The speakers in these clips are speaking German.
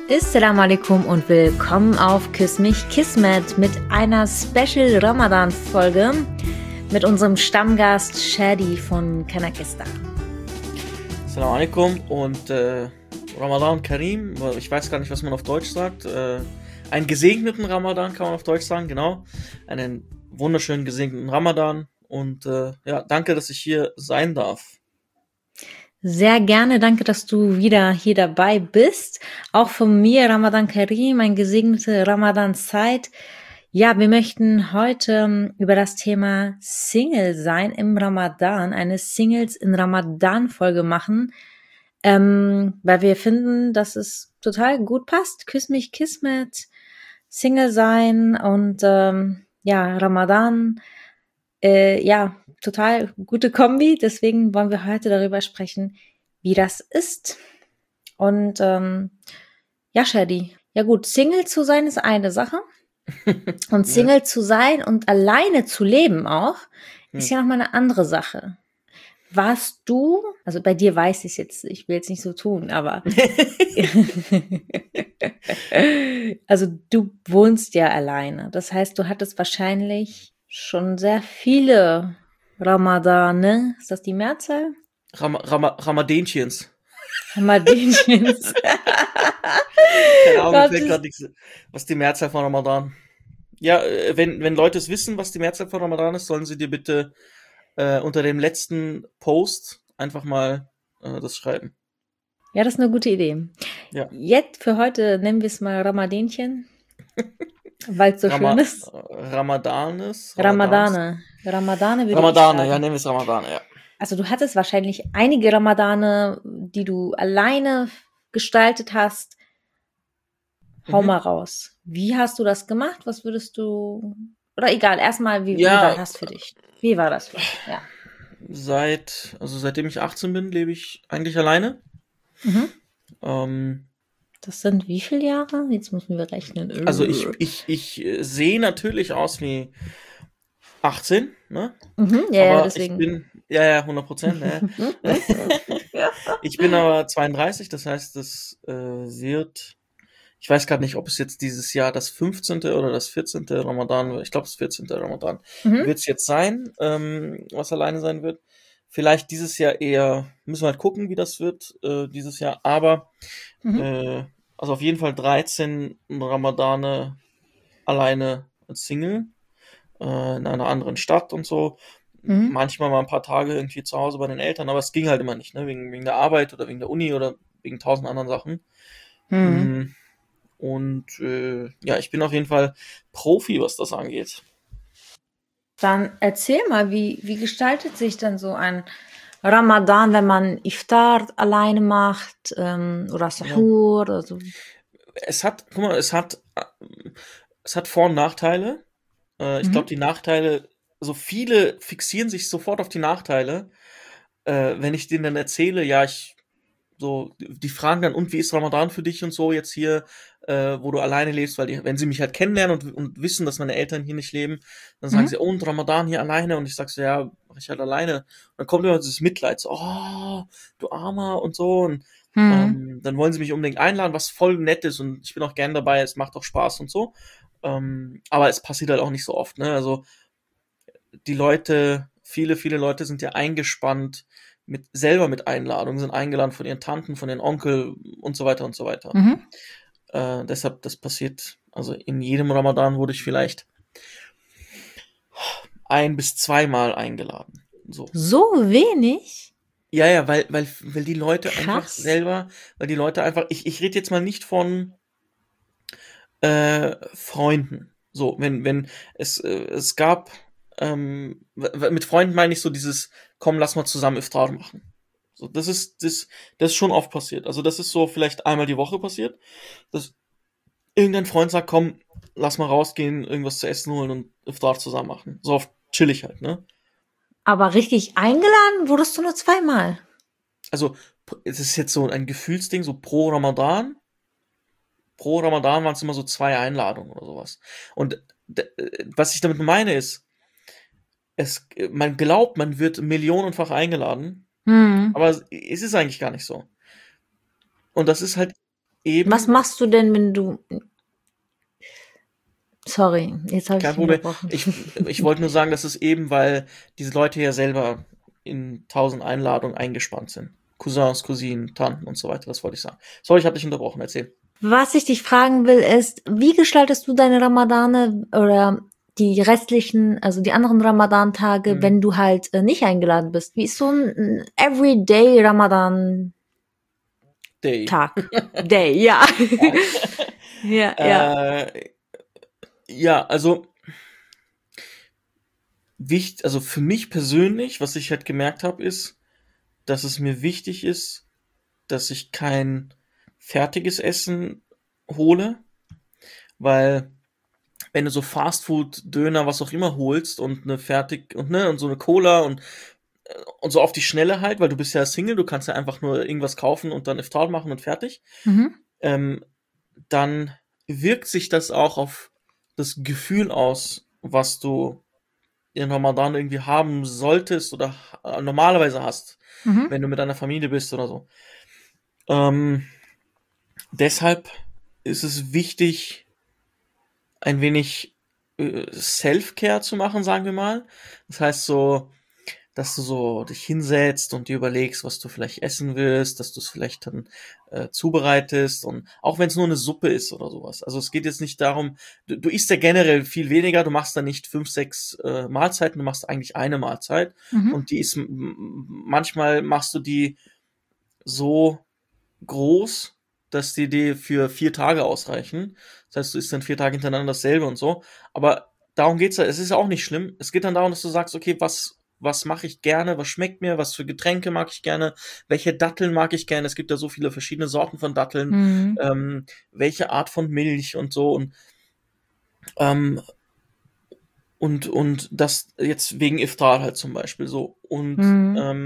Assalamu alaikum und willkommen auf Küss mich Kismet mit einer Special Ramadan-Folge mit unserem Stammgast Shadi von Kanakistan. Assalamu alaikum und Ramadan Karim, ich weiß gar nicht, was man auf Deutsch sagt. Einen gesegneten Ramadan kann man auf Deutsch sagen, genau. Einen wunderschönen gesegneten Ramadan und danke, dass ich hier sein darf. Sehr gerne, danke, dass du wieder hier dabei bist. Auch von mir, Ramadan Karim, eine gesegnete Ramadan-Zeit. Ja, wir möchten heute über das Thema Single sein im Ramadan, eine Singles in Ramadan-Folge machen, weil wir finden, dass es total gut passt. Küss mich Kismet, Single sein und Ramadan, total gute Kombi. Deswegen wollen wir heute darüber sprechen, wie das ist. Und Shadi, ja gut, Single zu sein ist eine Sache. Und Single zu sein und alleine zu leben auch, ist ja nochmal eine andere Sache. Warst du, also bei dir weiß ich jetzt, ich will jetzt nicht so tun, aber also du wohnst ja alleine. Das heißt, du hattest wahrscheinlich schon sehr viele Ramadane. Ist das die Mehrzahl? Ramadanchens. Ramadanchens. Keine Ahnung, mir fällt gerade nichts. Was ist die Mehrzahl von Ramadan? Ja, wenn Leute es wissen, was die Mehrzahl von Ramadan ist, sollen sie dir bitte unter dem letzten Post einfach mal das schreiben. Ja, das ist eine gute Idee. Ja. Jetzt für heute nennen wir es mal Ramadanchen, weil es so schön ist. Ramadane, würde ich sagen. Ja, nennen wir es Ramadane, ja. Also du hattest wahrscheinlich einige Ramadane, die du alleine gestaltet hast. Hau mal raus. Wie hast du das gemacht? Was würdest du... Oder egal, erstmal, wie war das für dich? Wie war das für dich? Ja. Seitdem ich 18 bin, lebe ich eigentlich alleine. Das sind wie viele Jahre? Jetzt müssen wir rechnen. Also ich sehe natürlich aus wie 18, ne? Ja, deswegen. Ich bin, 100%, ne? Ich bin aber 32, das heißt, das wird... Ich weiß gerade nicht, ob es jetzt dieses Jahr das 15. oder das 14. Ramadan, ich glaube das 14. Ramadan, wird es jetzt sein, was alleine sein wird. Vielleicht dieses Jahr eher, müssen wir halt gucken, wie das wird, dieses Jahr. Aber, also auf jeden Fall 13 Ramadane alleine als Single, in einer anderen Stadt und so. Manchmal mal ein paar Tage irgendwie zu Hause bei den Eltern, aber es ging halt immer nicht, ne? Wegen der Arbeit oder wegen der Uni oder wegen 1000 anderen Sachen. Und ich bin auf jeden Fall Profi, was das angeht. Dann erzähl mal, wie gestaltet sich denn so ein Ramadan, wenn man Iftar alleine macht oder Sahur oder so? Es hat Vor- und Nachteile. Ich glaube, die Nachteile, so viele fixieren sich sofort auf die Nachteile. Wenn ich denen dann erzähle, die fragen dann, und wie ist Ramadan für dich und so jetzt hier, wo du alleine lebst, weil wenn sie mich halt kennenlernen und wissen, dass meine Eltern hier nicht leben, dann sagen sie, und Ramadan hier alleine, und ich sag so, ja, mach ich halt alleine. Und dann kommt immer dieses Mitleid, so, oh, du Armer und so, und dann wollen sie mich unbedingt einladen, was voll nett ist, und ich bin auch gern dabei, es macht auch Spaß und so, aber es passiert halt auch nicht so oft, ne, also die Leute, viele Leute sind ja eingespannt selber mit Einladungen, sind eingeladen von ihren Tanten, von ihren Onkel und so weiter und so weiter. Deshalb, das passiert, also in jedem Ramadan wurde ich vielleicht 1 bis 2 Mal eingeladen. So wenig? Ja, weil die Leute einfach selber, ich rede jetzt mal nicht von Freunden. So, wenn es gab, mit Freunden meine ich so dieses, komm, lass mal zusammen Iftar machen. So, das ist schon oft passiert. Also das ist so vielleicht einmal die Woche passiert, dass irgendein Freund sagt, komm, lass mal rausgehen, irgendwas zu essen holen und Iftar zusammen machen. So auf chillig halt, ne? Aber richtig eingeladen wurdest du nur 2 Mal? Also es ist jetzt so ein Gefühlsding, so pro Ramadan waren es immer so 2 Einladungen oder sowas. Und was ich damit meine ist, man glaubt, man wird millionenfach eingeladen, aber es ist eigentlich gar nicht so. Und das ist halt eben. Was machst du denn, wenn du... Sorry, jetzt habe ich Kein dich Problem. unterbrochen. Ich wollte nur sagen, dass es eben, weil diese Leute ja selber in 1000 Einladungen eingespannt sind. Cousins, Cousinen, Tanten und so weiter, das wollte ich sagen. Sorry, ich habe dich unterbrochen, erzähl. Was ich dich fragen will, ist, wie gestaltest du deine Ramadane oder die restlichen, also die anderen Ramadan-Tage, wenn du halt nicht eingeladen bist? Wie ist so ein Everyday Ramadan-Tag? Day. Day, ja. Ja. Ja, also also für mich persönlich, was ich halt gemerkt habe, ist, dass es mir wichtig ist, dass ich kein fertiges Essen hole, weil wenn du so Fastfood, Döner, was auch immer holst und und so eine Cola und so auf die Schnelle halt, weil du bist ja Single, du kannst ja einfach nur irgendwas kaufen und dann Iftar machen und fertig, Mhm. dann wirkt sich das auch auf das Gefühl aus, was du in Ramadan irgendwie haben solltest oder normalerweise hast, Mhm. wenn du mit deiner Familie bist oder so. Deshalb ist es wichtig, ein wenig Self-Care zu machen, sagen wir mal. Das heißt so, dass du so dich hinsetzt und dir überlegst, was du vielleicht essen willst, dass du es vielleicht dann zubereitest und auch wenn es nur eine Suppe ist oder sowas. Also es geht jetzt nicht darum, du isst ja generell viel weniger, du machst dann nicht 5, 6 Mahlzeiten, du machst eigentlich eine Mahlzeit Mhm. und die ist, manchmal machst du die so groß, dass die dir für 4 Tage ausreichen. Das heißt, du isst dann 4 Tage hintereinander dasselbe und so. Aber darum geht's ja. Es ist ja auch nicht schlimm. Es geht dann darum, dass du sagst, okay, was mache ich gerne, was schmeckt mir, was für Getränke mag ich gerne, welche Datteln mag ich gerne. Es gibt ja so viele verschiedene Sorten von Datteln, welche Art von Milch und so ähm, und das jetzt wegen Iftar halt zum Beispiel so. Und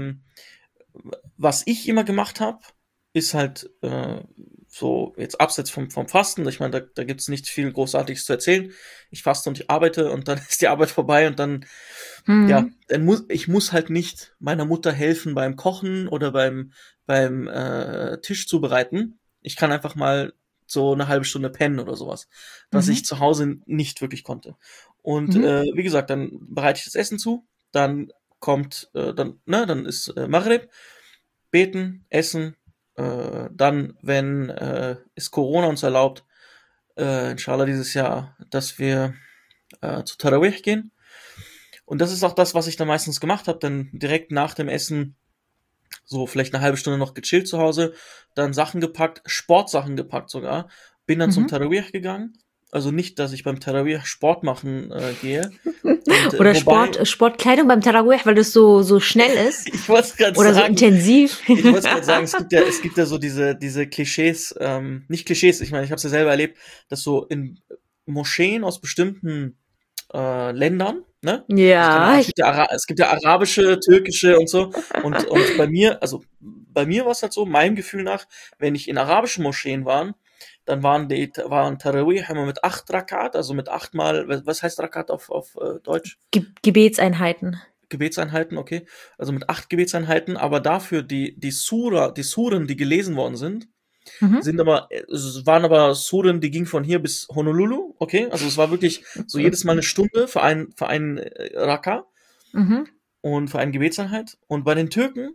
was ich immer gemacht habe, ist halt so jetzt abseits vom Fasten. Ich meine, da gibt's nicht viel Großartiges zu erzählen. Ich faste und ich arbeite und dann ist die Arbeit vorbei und dann, ja, ich muss halt nicht meiner Mutter helfen beim Kochen oder beim Tisch zubereiten. Ich kann einfach mal so eine halbe Stunde pennen oder sowas, was ich zu Hause nicht wirklich konnte. Und wie gesagt, dann bereite ich das Essen zu, dann dann ist Maghrib, beten, essen, dann, wenn es Corona uns erlaubt, inshallah dieses Jahr, dass wir zu Tarawih gehen. Und das ist auch das, was ich dann meistens gemacht habe, dann direkt nach dem Essen so vielleicht eine halbe Stunde noch gechillt zu Hause, dann Sachen gepackt, Sportsachen gepackt sogar, bin dann zum Tarawih gegangen. Also nicht, dass ich beim Tarawih Sport machen gehe. Und, Oder Sportkleidung beim Tarawih, weil das so schnell ist. Ich wollte es gerade Oder sagen. so intensiv. Ich wollte es gerade sagen, es gibt ja so diese Klischees, nicht Klischees, ich meine, ich habe es ja selber erlebt, dass so in Moscheen aus bestimmten Ländern, ne? Ja. Es gibt ja arabische, türkische und so. Und bei mir war es halt so, meinem Gefühl nach, wenn ich in arabischen Moscheen dann waren Tarawih immer mit 8 Rakat, also mit 8 Mal, was heißt Rakat auf Deutsch? Gebetseinheiten. Gebetseinheiten, okay. Also mit 8 Gebetseinheiten, aber dafür die Suren, die gelesen worden sind, es waren aber Suren, die gingen von hier bis Honolulu, okay. Also es war wirklich so jedes Mal eine Stunde für einen Raka und für eine Gebetseinheit. Und bei den Türken,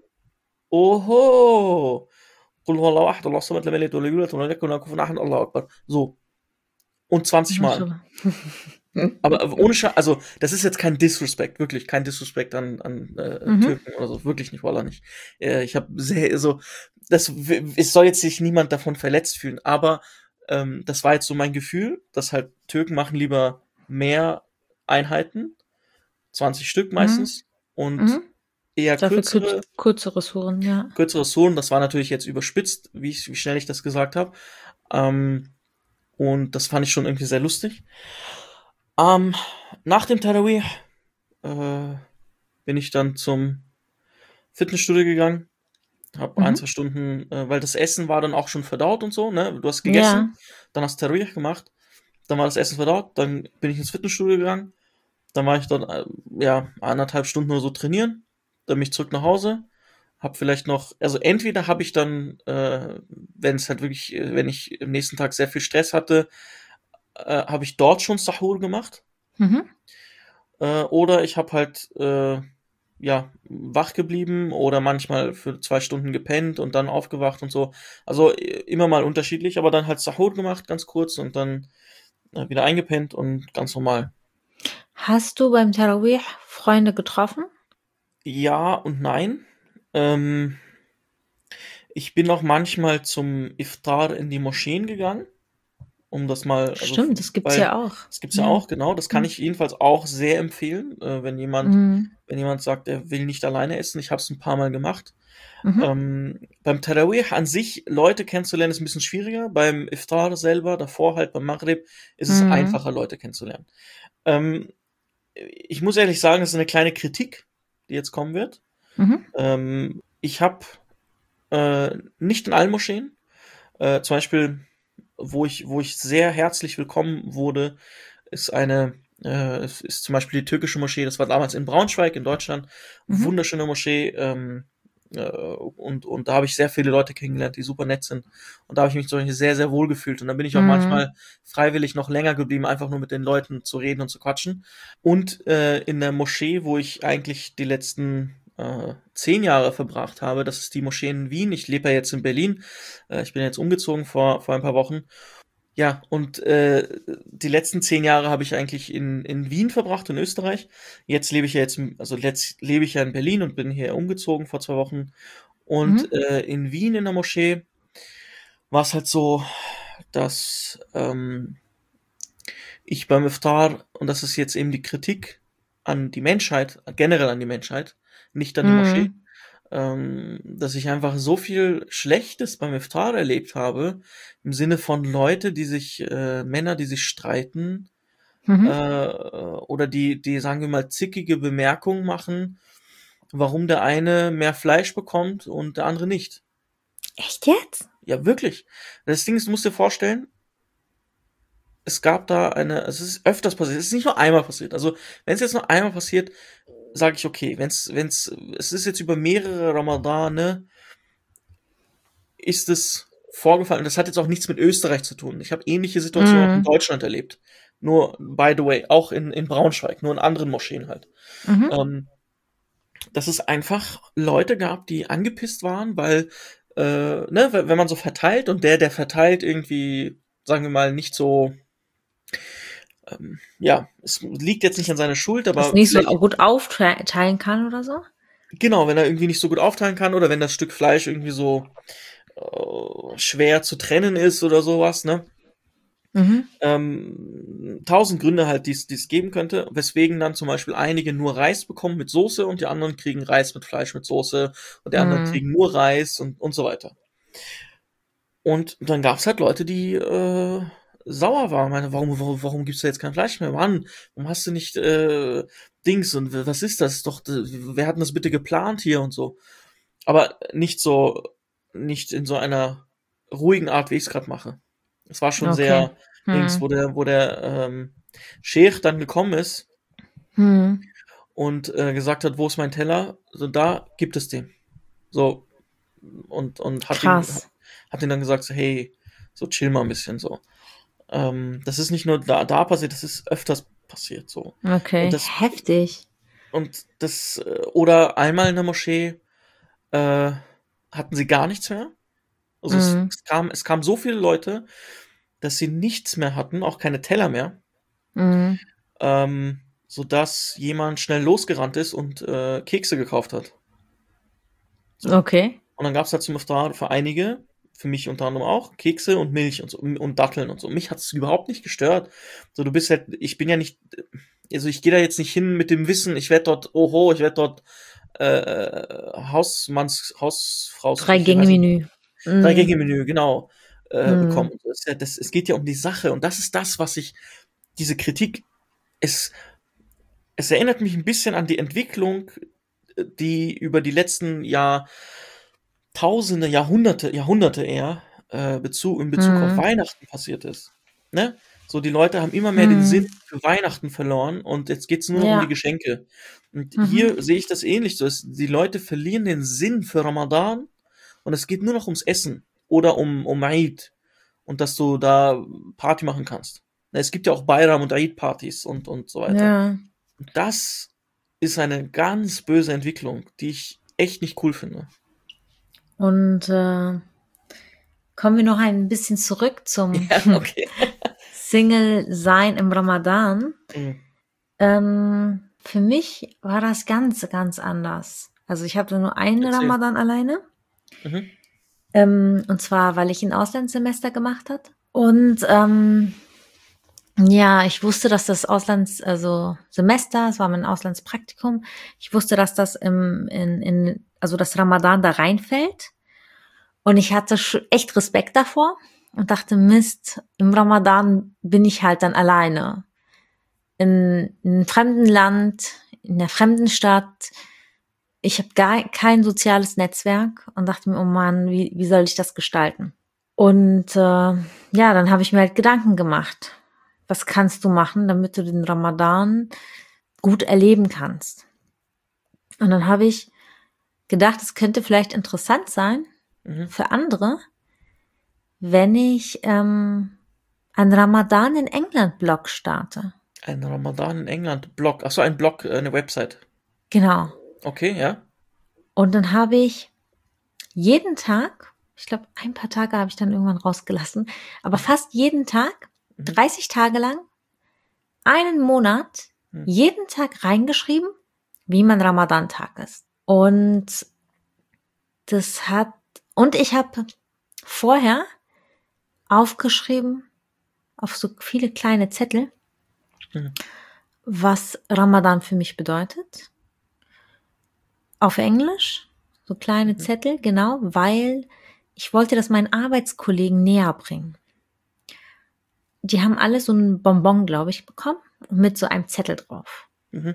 oho, Qul huwallahu ahad, Allahu samad, lam yalid wa lam yulad wa lam yakun lahu kufuwan ahad, Allahu akbar. So. Und 20 Mal. Aber ohne also das ist jetzt kein Disrespect, wirklich kein Disrespect an Türken oder so, wirklich nicht, wallah nicht. Ich habe es soll jetzt sich niemand davon verletzt fühlen, aber das war jetzt so mein Gefühl, dass halt Türken machen lieber mehr Einheiten, 20 Stück meistens und eher kürzere Suren, ja. Kürzere Suren, das war natürlich jetzt überspitzt, wie schnell ich das gesagt habe. Und das fand ich schon irgendwie sehr lustig. Nach dem Tarawih bin ich dann zum Fitnessstudio gegangen, habe 1, 2 Stunden, weil das Essen war dann auch schon verdaut und so, ne? Du hast gegessen, dann hast Tarawih gemacht, dann war das Essen verdaut, dann bin ich ins Fitnessstudio gegangen, dann war ich dort 1,5 Stunden oder so trainieren, dann bin ich zurück nach Hause, habe vielleicht noch, also entweder habe ich dann, wenn es halt wirklich, wenn ich am nächsten Tag sehr viel Stress hatte, habe ich dort schon Sahur gemacht. Mhm. Oder ich habe halt, ja, wach geblieben oder manchmal für 2 Stunden gepennt und dann aufgewacht und so. Also immer mal unterschiedlich, aber dann halt Sahur gemacht, ganz kurz und dann wieder eingepennt und ganz normal. Hast du beim Tarawih Freunde getroffen? Ja und nein. Ähm, Ich bin auch manchmal zum Iftar in die Moscheen gegangen, um das mal, also Stimmt, das gibt's weil ja auch. das gibt's ja Ja. auch, genau. Das kann Mhm. ich jedenfalls auch sehr empfehlen, Mhm. wenn jemand sagt, er will nicht alleine essen. Ich habe es ein paar Mal gemacht. Mhm. Beim Tarawih an sich Leute kennenzulernen ist ein bisschen schwieriger. Beim Iftar selber, davor halt beim Maghrib, ist es Mhm. einfacher, Leute kennenzulernen. Ähm, Ich muss ehrlich sagen, das ist eine kleine Kritik, die jetzt kommen wird. Mhm. Ich habe nicht in allen Moscheen, zum Beispiel, wo ich sehr herzlich willkommen wurde, es ist zum Beispiel die türkische Moschee, das war damals in Braunschweig in Deutschland, Mhm. wunderschöne Moschee, und da habe ich sehr viele Leute kennengelernt, die super nett sind. Und da habe ich mich zum Beispiel sehr, sehr wohl gefühlt. Und da bin ich auch Mhm. manchmal freiwillig noch länger geblieben, einfach nur mit den Leuten zu reden und zu quatschen. Und in der Moschee, wo ich eigentlich die letzten 10 Jahre verbracht habe, das ist die Moschee in Wien. Ich lebe ja jetzt in Berlin. Ich bin jetzt umgezogen vor ein paar Wochen. Ja, und die letzten 10 Jahre habe ich eigentlich in Wien verbracht, in Österreich. Jetzt lebe ich ja in Berlin und bin hier umgezogen vor 2 Wochen. Und Mhm. in Wien in der Moschee war es halt so, dass ich beim Iftar, und das ist jetzt eben die Kritik an die Menschheit, generell an die Menschheit, nicht an die Moschee, Mhm. dass ich einfach so viel Schlechtes beim Iftar erlebt habe, im Sinne von Männer, die sich streiten, Mhm. oder die, sagen wir mal, zickige Bemerkungen machen, warum der eine mehr Fleisch bekommt und der andere nicht. Echt jetzt? Ja, wirklich. Das Ding ist, du musst dir vorstellen, es ist öfters passiert, es ist nicht nur einmal passiert. Also, wenn es jetzt nur einmal passiert, sage ich okay. Es ist jetzt über mehrere Ramadane, ist es vorgefallen. Das hat jetzt auch nichts mit Österreich zu tun. Ich habe ähnliche Situationen auch in Mhm. Deutschland erlebt. Nur, by the way, auch in Braunschweig, nur in anderen Moscheen halt. Mhm. Ähm, Dass es einfach Leute gab, die angepisst waren, weil, ne, wenn man so verteilt und der verteilt irgendwie, sagen wir mal, nicht so, ja, es liegt jetzt nicht an seiner Schuld, Das aber nicht so vielleicht, gut aufteilen kann oder so? genau, wenn er irgendwie nicht so gut aufteilen kann oder wenn das Stück Fleisch irgendwie so schwer zu trennen ist oder sowas, ne? Mhm. 1000 Gründe halt, die es geben könnte, weswegen dann zum Beispiel einige nur Reis bekommen mit Soße und die anderen kriegen Reis mit Fleisch mit Soße und die anderen Mhm. kriegen nur Reis und so weiter. Und dann gab's halt Leute, die sauer waren. Meine, warum gibt's da jetzt kein Fleisch mehr? Mann, warum hast du nicht Dings und was ist das? Doch, wer hat denn das bitte geplant hier und so? Aber nicht in so einer ruhigen Art, wie ich es gerade mache. Es war schon Okay. sehr Dings, Mhm. wo der Sheikh dann gekommen ist Mhm. und gesagt hat, wo ist mein Teller? So, da gibt es den. So, und Krass. hat ihn dann gesagt, so, hey, so chill mal ein bisschen so. Das ist nicht nur da passiert, das ist öfters passiert so. Und Okay. das, Heftig. oder einmal in der Moschee äh, hatten sie gar nichts mehr. Also Mhm. es kamen so viele Leute, dass sie nichts mehr hatten, auch keine Teller mehr, Mhm. sodass jemand schnell losgerannt ist und Kekse gekauft hat. So. Okay. Und dann gab es halt zum Iftar für einige, für mich unter anderem auch, Kekse und Milch und so und Datteln und so. Mich hat es überhaupt nicht gestört. So, ich bin ja nicht, also ich gehe da jetzt nicht hin mit dem Wissen, ich werde dort Hausfraus, Drei ich Gänge weiß nicht, Menü. Mhm. Drei-Gänge-Menü, genau, bekommen. Mhm. Es geht ja um die Sache und das ist das, diese Kritik, es, es erinnert mich ein bisschen an die Entwicklung, die über die letzten Jahrhunderte eher, in Bezug auf Mhm. Weihnachten passiert ist. Ne? So, die Leute haben immer mehr den Sinn für Weihnachten verloren und jetzt geht's nur noch um die Geschenke. Und hier sehe ich das ähnlich so. Die Leute verlieren den Sinn für Ramadan und es geht nur noch ums Essen oder um Eid und dass du da Party machen kannst. Es gibt ja auch Bayram und Eid-Partys und so weiter. Ja. Und das ist eine ganz böse Entwicklung, die ich echt nicht cool finde. Und kommen wir noch ein bisschen zurück zum Single-Sein im Ramadan. Für mich war das ganz, ganz anders. Also ich hatte nur einen Ramadan alleine. Und zwar, weil ich ein Auslandssemester gemacht habe. Und ja, ich wusste, dass das Semester, es war mein Auslandspraktikum. Ich wusste, dass das also das Ramadan da reinfällt. Und ich hatte echt Respekt davor und dachte, Mist, im Ramadan bin ich halt dann alleine. In einem fremden Land, in einer fremden Stadt. Ich habe gar kein soziales Netzwerk und dachte mir, oh Mann, wie soll ich das gestalten? Und ja, dann habe ich mir halt Gedanken gemacht. Was kannst du machen, damit du den Ramadan gut erleben kannst? Und dann habe ich gedacht, es könnte vielleicht interessant sein für andere, wenn ich einen Ramadan in England Blog starte. Ein Ramadan in England Blog. Achso, ein Blog, eine Website. Genau. Okay, ja. Und dann habe ich jeden Tag, ich glaube, ein paar Tage habe ich dann irgendwann rausgelassen, aber fast jeden Tag, 30 Tage lang, einen Monat, jeden Tag reingeschrieben, wie mein Ramadan-Tag ist. Und ich habe vorher aufgeschrieben, auf so viele kleine Zettel, was Ramadan für mich bedeutet. Auf Englisch, so kleine Zettel, genau, weil ich wollte das meinen Arbeitskollegen näher bringen. Die haben alle so ein Bonbon, glaube ich, bekommen, mit so einem Zettel drauf.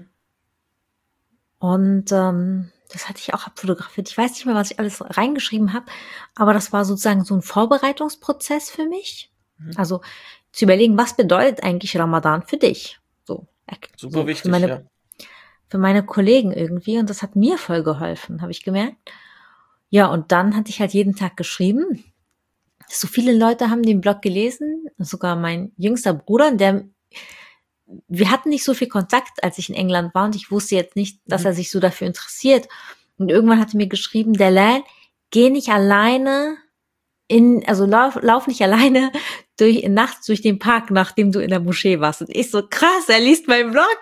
Und das hatte ich auch abfotografiert. Ich weiß nicht mehr, was ich alles reingeschrieben habe, aber das war sozusagen so ein Vorbereitungsprozess für mich. Also zu überlegen, was bedeutet eigentlich Ramadan für dich? Super wichtig, für meine Kollegen irgendwie. Und das hat mir voll geholfen, habe ich gemerkt. Ja, und dann hatte ich halt jeden Tag geschrieben. So viele Leute haben den Blog gelesen, sogar mein jüngster Bruder, wir hatten nicht so viel Kontakt, als ich in England war und ich wusste jetzt nicht, dass er sich so dafür interessiert. Und irgendwann hat er mir geschrieben, Delal, geh nicht alleine lauf nicht alleine nachts durch den Park, nachdem du in der Moschee warst. Und ich so, krass, er liest meinen Blog.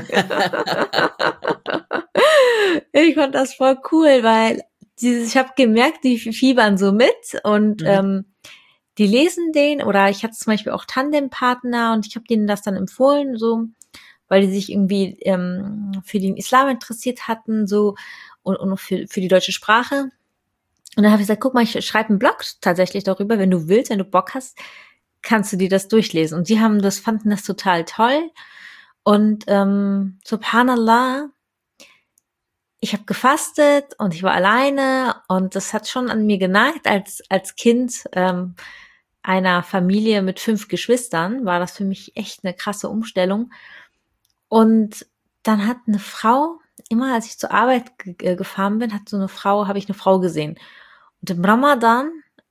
Ich fand das voll cool, weil ich habe gemerkt, die fiebern so mit und die lesen den, oder ich hatte zum Beispiel auch Tandempartner und ich habe denen das dann empfohlen, so, weil die sich irgendwie für den Islam interessiert hatten, so und für die deutsche Sprache. Und dann habe ich gesagt, guck mal, ich schreibe einen Blog tatsächlich darüber, wenn du willst, wenn du Bock hast, kannst du dir das durchlesen. Und die fanden das total toll. Und subhanallah, ich habe gefastet und ich war alleine und das hat schon an mir genagt. Als Kind einer Familie mit 5 Geschwistern war das für mich echt eine krasse Umstellung. Und dann hat eine Frau, immer als ich zur Arbeit gefahren bin, habe ich eine Frau gesehen. Und im Ramadan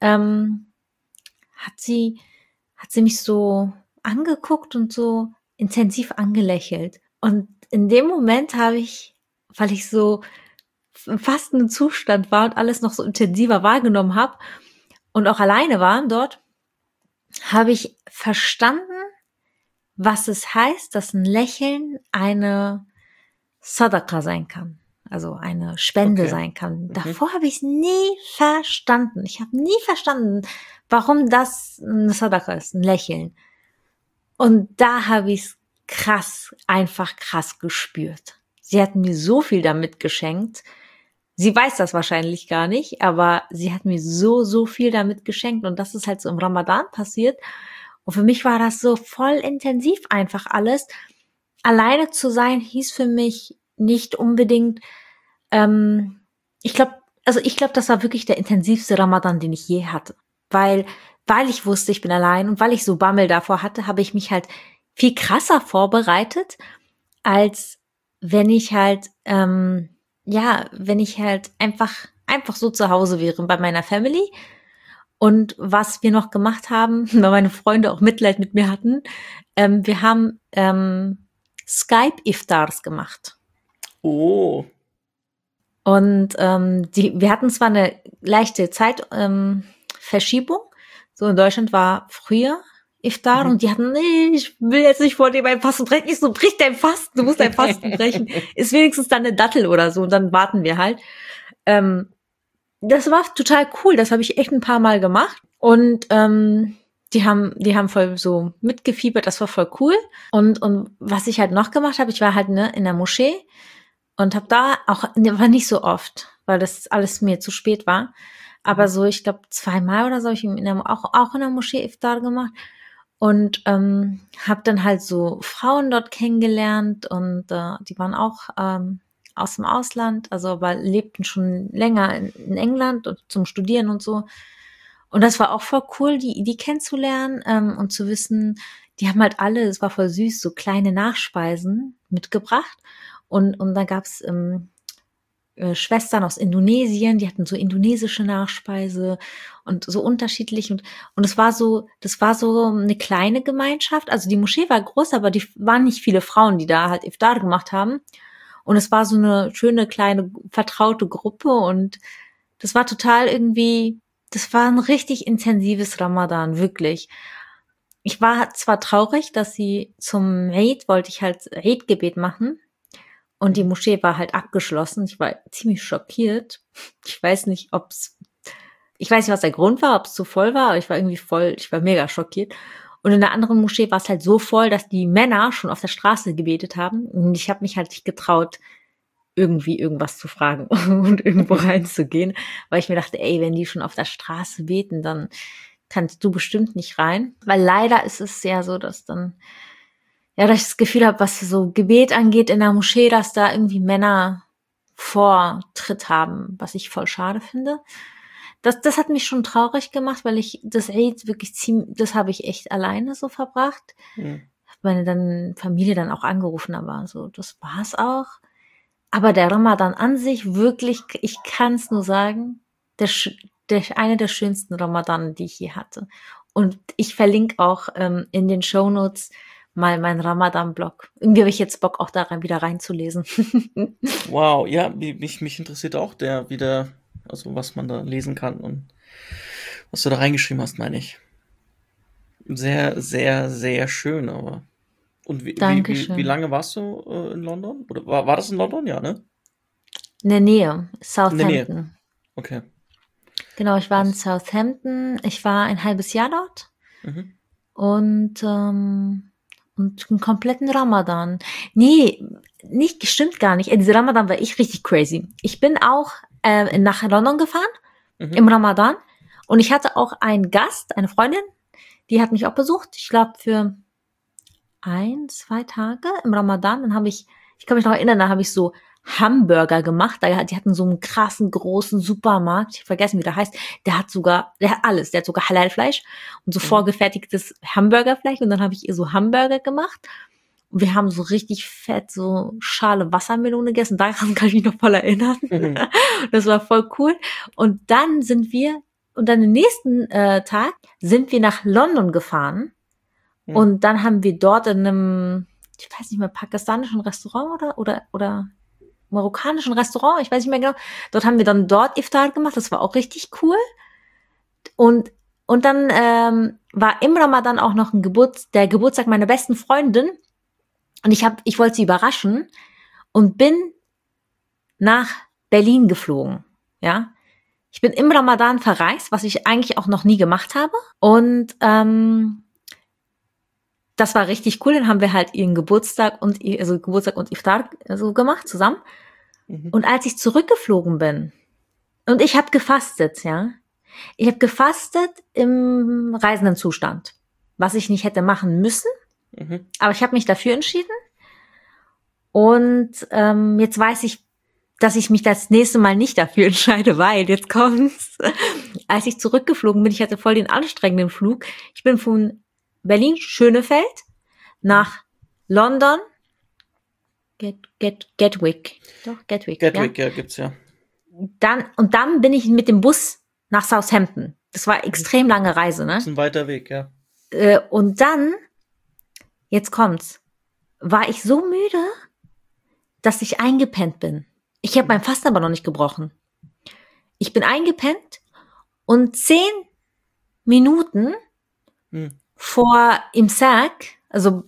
hat sie mich so angeguckt und so intensiv angelächelt. Und in dem Moment habe ich, weil ich so im fastenden Zustand war und alles noch so intensiver wahrgenommen habe und auch alleine war dort, habe ich verstanden, was es heißt, dass ein Lächeln eine Sadaqa sein kann. Also eine Spende sein kann. Davor habe ich es nie verstanden. Ich habe nie verstanden, warum das eine Sadaqa ist, ein Lächeln. Und da habe ich es einfach krass gespürt. Sie hat mir so viel damit geschenkt. Sie weiß das wahrscheinlich gar nicht, aber sie hat mir so viel damit geschenkt. Und das ist halt so im Ramadan passiert. Und für mich war das so voll intensiv einfach alles. Alleine zu sein hieß für mich nicht unbedingt, ich glaube, das war wirklich der intensivste Ramadan, den ich je hatte. weil ich wusste, ich bin allein und weil ich so Bammel davor hatte, habe ich mich halt viel krasser vorbereitet, als wenn ich halt, wenn ich halt einfach so zu Hause wäre bei meiner Family. Und was wir noch gemacht haben, weil meine Freunde auch Mitleid mit mir hatten, wir haben Skype-Iftars gemacht. Oh. Und wir hatten zwar eine leichte Zeitverschiebung, so in Deutschland war früher Iftar und die hatten, nee, ich will jetzt nicht vor dir mein Fasten brechen. Ich so, brich dein Fasten, du musst dein Fasten brechen. Ist wenigstens dann eine Dattel oder so und dann warten wir halt. Das war total cool, das habe ich echt ein paar Mal gemacht und die haben voll so mitgefiebert, das war voll cool. Und was ich halt noch gemacht habe, ich war halt in der Moschee und habe da auch, war nicht so oft, weil das alles mir zu spät war, aber so, ich glaube 2-mal oder so habe ich auch in der Moschee Iftar gemacht und habe dann halt so Frauen dort kennengelernt und die waren auch aus dem Ausland, also aber lebten schon länger in England und zum Studieren und so. Und das war auch voll cool, die kennenzulernen und zu wissen, die haben halt alle, es war voll süß, so kleine Nachspeisen mitgebracht. Und da gab's Schwestern aus Indonesien, die hatten so indonesische Nachspeise und so unterschiedlich. Und das war so eine kleine Gemeinschaft. Also die Moschee war groß, aber die waren nicht viele Frauen, die da halt Iftar gemacht haben. Und es war so eine schöne, kleine, vertraute Gruppe und das war total irgendwie, das war ein richtig intensives Ramadan, wirklich. Ich war zwar traurig, dass sie zum Eid, wollte ich halt Eid-Gebet machen und die Moschee war halt abgeschlossen. Ich war ziemlich schockiert. Ich weiß nicht, was der Grund war, ob es zu voll war, aber ich war mega schockiert. Und in der anderen Moschee war es halt so voll, dass die Männer schon auf der Straße gebetet haben. Und ich habe mich halt nicht getraut, irgendwie irgendwas zu fragen und irgendwo reinzugehen. Weil ich mir dachte, ey, wenn die schon auf der Straße beten, dann kannst du bestimmt nicht rein. Weil leider ist es ja so, dass dann, ja, dass ich das Gefühl habe, was so Gebet angeht in der Moschee, dass da irgendwie Männer Vortritt haben, was ich voll schade finde. Das hat mich schon traurig gemacht, weil ich das Eid wirklich das habe ich echt alleine so verbracht. Hab meine Familie dann auch angerufen, aber so, das war's auch. Aber der Ramadan an sich wirklich, ich kann es nur sagen, eine der schönsten Ramadan, die ich je hatte. Und ich verlinke auch in den Shownotes mal meinen Ramadan-Blog. Irgendwie habe ich jetzt Bock, auch da wieder reinzulesen. Wow, ja, mich interessiert auch also was man da lesen kann und was du da reingeschrieben hast, meine ich. Sehr, sehr, sehr schön, aber. Und wie lange warst du in London? Oder war das in London? Ja, ne? In der Nähe, Southampton. In der Nähe. Okay. Genau, ich war in Southampton. Ich war ein halbes Jahr dort. Und einen kompletten Ramadan. Nee, stimmt gar nicht. Diese Ramadan war ich richtig crazy. Ich bin auch nach London gefahren im Ramadan und ich hatte auch einen Gast, eine Freundin, die hat mich auch besucht. Ich glaube für 1-2 Tage im Ramadan. Dann ich kann mich noch erinnern, da habe ich so Hamburger gemacht. Die hatten so einen krassen, großen Supermarkt. Ich habe vergessen, wie der heißt. Der hat alles. Der hat sogar Halalfleisch und so vorgefertigtes Hamburgerfleisch. Und dann habe ich ihr so Hamburger gemacht. Und wir haben so richtig fett so Schale Wassermelone gegessen. Daran kann ich mich noch voll erinnern. Das war voll cool. Und dann den nächsten Tag sind wir nach London gefahren. Und dann haben wir dort in einem, ich weiß nicht mehr, pakistanischen Restaurant oder marokkanischen Restaurant, ich weiß nicht mehr genau. Dort haben wir dann Iftar gemacht, das war auch richtig cool. Und dann war im Ramadan auch noch der Geburtstag meiner besten Freundin. Und ich wollte sie überraschen und bin nach Berlin geflogen. Ja, ich bin im Ramadan verreist, was ich eigentlich auch noch nie gemacht habe. Und das war richtig cool. Dann haben wir halt ihren Geburtstag und Iftar so gemacht zusammen. Und als ich zurückgeflogen bin und ich habe gefastet, ja, ich habe gefastet im Reisendenzustand, was ich nicht hätte machen müssen, aber ich habe mich dafür entschieden. Und jetzt weiß ich, dass ich mich das nächste Mal nicht dafür entscheide, weil jetzt kommt's. als ich zurückgeflogen bin, ich hatte voll den anstrengenden Flug. Ich bin von Berlin, Schönefeld, nach London, Gatwick. Doch, Gatwick, ja, gibt's ja. Dann bin ich mit dem Bus nach Southampton. Das war extrem lange Reise, ne? Das ist ein weiter Weg, ja. Und dann, jetzt kommt's, war ich so müde, dass ich eingepennt bin. Ich habe mein Fasten aber noch nicht gebrochen. Ich bin eingepennt und 10 Minuten vor Imsak, also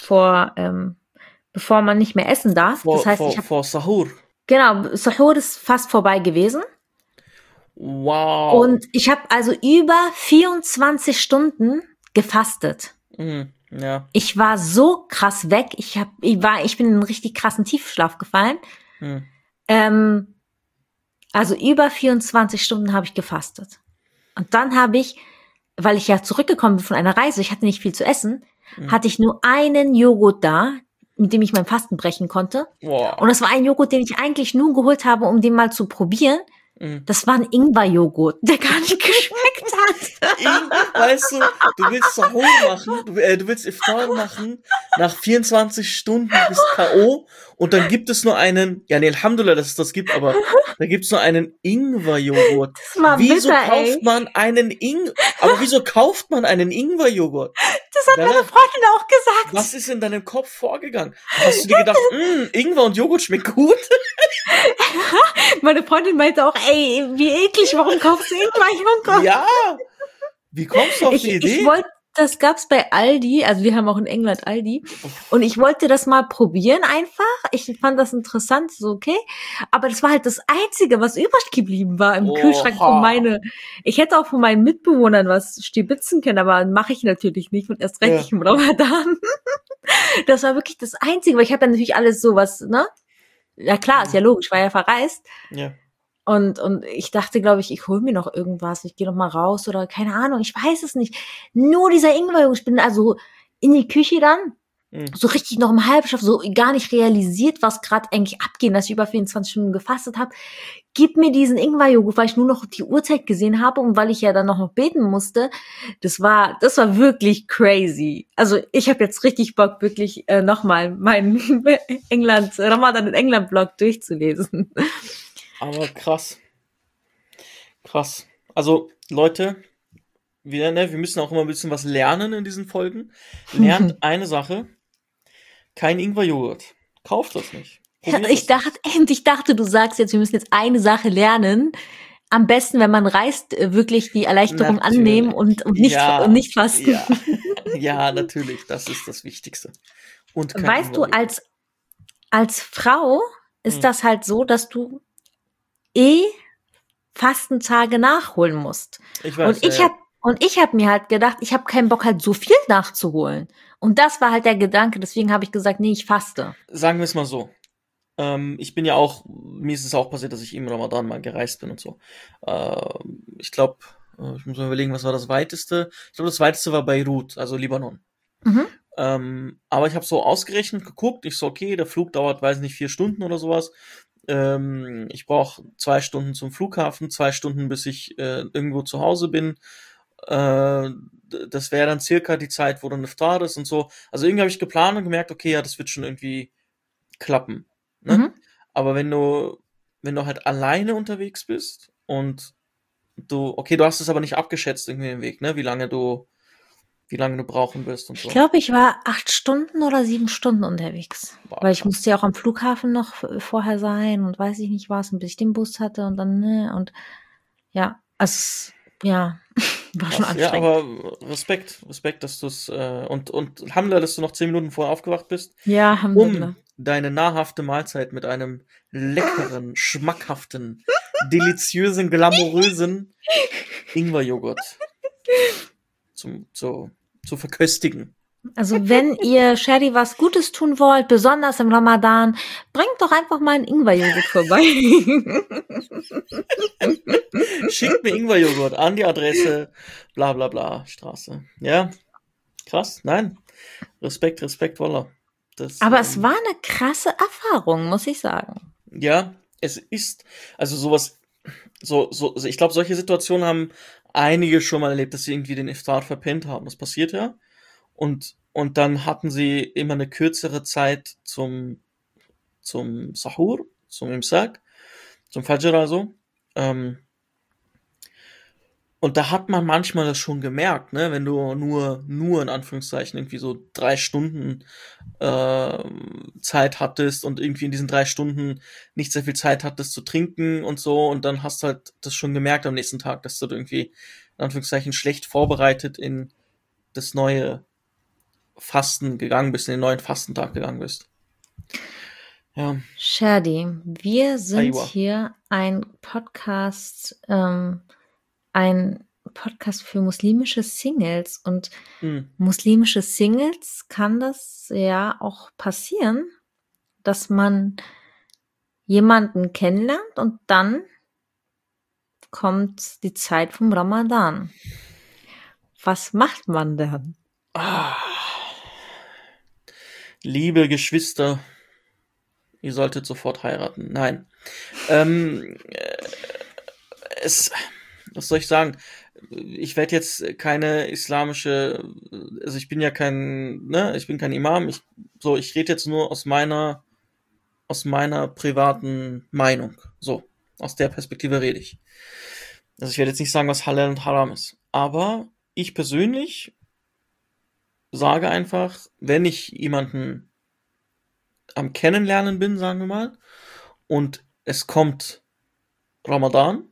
bevor man nicht mehr essen darf. Das heißt, vor Sahur. Genau, Sahur ist fast vorbei gewesen. Wow. Und ich habe also über 24 Stunden gefastet. Ja. Ich war so krass weg. Ich bin in einen richtig krassen Tiefschlaf gefallen. Also über 24 Stunden habe ich gefastet. Und dann habe ich, weil ich ja zurückgekommen bin von einer Reise, ich hatte nicht viel zu essen, hatte ich nur einen Joghurt da, mit dem ich mein Fasten brechen konnte. Wow. Und das war ein Joghurt, den ich eigentlich nur geholt habe, um den mal zu probieren. Das war ein Ingwer-Joghurt, der gar nicht geschmeckt hat. Weißt du, du willst Sahur machen, du willst Iftar machen, nach 24 Stunden bist K.O. und dann gibt es nur einen, ja, nee, Alhamdulillah, dass es das gibt, aber da gibt's nur einen Ingwer-Joghurt. Wieso kauft man einen Ingwer-Joghurt? Das hat meine Freundin auch gesagt. Was ist in deinem Kopf vorgegangen? Hast du dir gedacht, Ingwer und Joghurt schmeckt gut? Meine Freundin meinte auch, ey, wie eklig, warum kaufst du Ingwer-Joghurt? Ja, wie kommst du auf die Idee? Das gab's bei Aldi, also wir haben auch in England Aldi, und ich wollte das mal probieren einfach. Ich fand das interessant, so okay, aber das war halt das Einzige, was übrig geblieben war im Kühlschrank ich hätte auch von meinen Mitbewohnern was stibitzen können, aber mache ich natürlich nicht und erst recht nicht im Ramadan. Das war wirklich das Einzige, weil ich habe ja natürlich alles sowas, ne? Ja klar, ist ja logisch, war ja verreist. Ja. Und ich dachte, glaube ich hole mir noch irgendwas, ich gehe noch mal raus oder keine Ahnung, ich weiß es nicht. Nur dieser Ingwer, ich bin also in die Küche dann, so richtig noch im Halbschlaf, so gar nicht realisiert, was gerade eigentlich abgeht, dass ich über 24 Stunden gefastet habe. Gib mir diesen Ingwer-Joghurt, weil ich nur noch die Uhrzeit gesehen habe und weil ich ja dann noch beten musste. Das war wirklich crazy. Also ich habe jetzt richtig Bock, wirklich nochmal meinen Ramadan in England-Blog durchzulesen. Aber krass. Krass. Also, Leute, wir müssen auch immer ein bisschen was lernen in diesen Folgen. Lernt eine Sache. Kein Ingwer-Joghurt. Kauft das nicht. Ich dachte, du sagst jetzt, wir müssen jetzt eine Sache lernen. Am besten, wenn man reist, wirklich die Erleichterung annehmen und nicht fasten. Ja. Ja, natürlich. Das ist das Wichtigste. Und weißt du, als Frau ist das halt so, dass du Fastentage nachholen musst. Ich weiß, Und ich habe mir halt gedacht, ich habe keinen Bock halt so viel nachzuholen. Und das war halt der Gedanke, deswegen habe ich gesagt, nee, ich faste. Sagen wir es mal so. Ich bin ja auch, mir ist es auch passiert, dass ich im Ramadan mal gereist bin und so. Ich glaube, ich muss mal überlegen, was war das Weiteste? Ich glaube, das Weiteste war Beirut, also Libanon. Aber ich habe so ausgerechnet, geguckt, ich so, okay, der Flug dauert, weiß nicht, 4 Stunden oder sowas. Ich brauche 2 Stunden zum Flughafen, 2 Stunden, bis ich irgendwo zu Hause bin. Das wäre dann circa die Zeit, wo dann Iftar ist und so. Also irgendwie habe ich geplant und gemerkt, okay, ja, das wird schon irgendwie klappen. Ne? Aber wenn du halt alleine unterwegs bist und du hast es aber nicht abgeschätzt irgendwie den Weg, ne? Wie lange du brauchen wirst und so. Ich glaube, ich war 8 Stunden oder 7 Stunden unterwegs. Boah, weil ich musste ja auch am Flughafen noch vorher sein und weiß ich nicht was, und bis ich den Bus hatte und dann, ne, und ja, also, ja, war schon anstrengend. Ja, aber Respekt, dass du es, und Alhamdulillah, dass du noch 10 Minuten vorher aufgewacht bist. Ja, Alhamdulillah. Um deine nahrhafte Mahlzeit mit einem leckeren, schmackhaften, deliziösen, glamourösen Ingwer-Joghurt zu verköstigen. Also wenn ihr Sherry was Gutes tun wollt, besonders im Ramadan, bringt doch einfach mal einen Ingwer-Joghurt vorbei. Schickt mir Ingwer-Joghurt an die Adresse bla bla bla Straße. Ja, krass, nein. Respekt, Wallah. Aber es war eine krasse Erfahrung, muss ich sagen. Ja, es ist, also sowas, Also ich glaube, solche Situationen haben einige schon mal erlebt, dass sie irgendwie den Iftar verpennt haben. Das passiert ja. Und dann hatten sie immer eine kürzere Zeit zum Sahur, zum Imsak, zum Fajr also. Ähm, und da hat man manchmal das schon gemerkt, ne, wenn du nur in Anführungszeichen irgendwie so 3 Stunden Zeit hattest und irgendwie in diesen 3 Stunden nicht sehr viel Zeit hattest zu trinken und so, und dann hast du halt das schon gemerkt am nächsten Tag, dass du irgendwie in Anführungszeichen schlecht vorbereitet in das neue Fasten gegangen bist, in den neuen Fastentag gegangen bist. Ja, Shadi, wir sind Aiwa. hier ein Podcast für muslimische Singles, und Hm. muslimische Singles kann das ja auch passieren, dass man jemanden kennenlernt und dann kommt die Zeit vom Ramadan. Was macht man dann? Liebe Geschwister, ihr solltet sofort heiraten. Nein. Ähm, äh, es, was soll ich sagen? Ich werde jetzt keine islamische, also ich bin ja kein, ne, ich bin kein Imam. Ich rede jetzt nur aus meiner privaten Meinung. So, aus der Perspektive rede ich. Also ich werde jetzt nicht sagen, was Halal und Haram ist. Aber ich persönlich sage einfach, wenn ich jemanden am Kennenlernen bin, sagen wir mal, und es kommt Ramadan,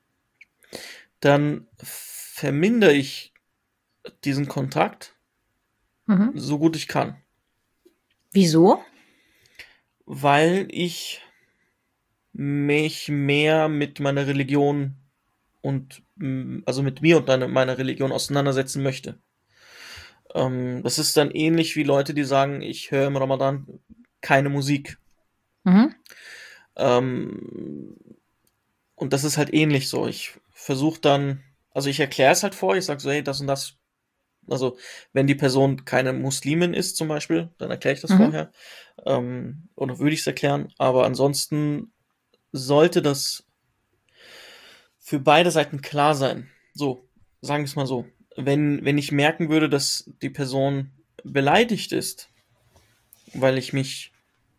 dann vermindere ich diesen Kontakt Mhm. so gut ich kann, Wieso? weil ich mich mehr mit meiner Religion also mit mir und meiner Religion auseinandersetzen möchte. Das ist dann ähnlich wie Leute, die sagen, ich höre im Ramadan keine Musik. Mhm. Ähm, und das ist halt ähnlich so. Ich versuche dann, also ich erkläre es halt vor, ich sage so, hey, das und das. Also, wenn die Person keine Muslimin ist zum Beispiel, dann erkläre ich das Mhm. vorher. Oder würde ich es erklären. Aber ansonsten sollte das für beide Seiten klar sein. So, sagen wir es mal so. Wenn ich merken würde, dass die Person beleidigt ist, weil ich mich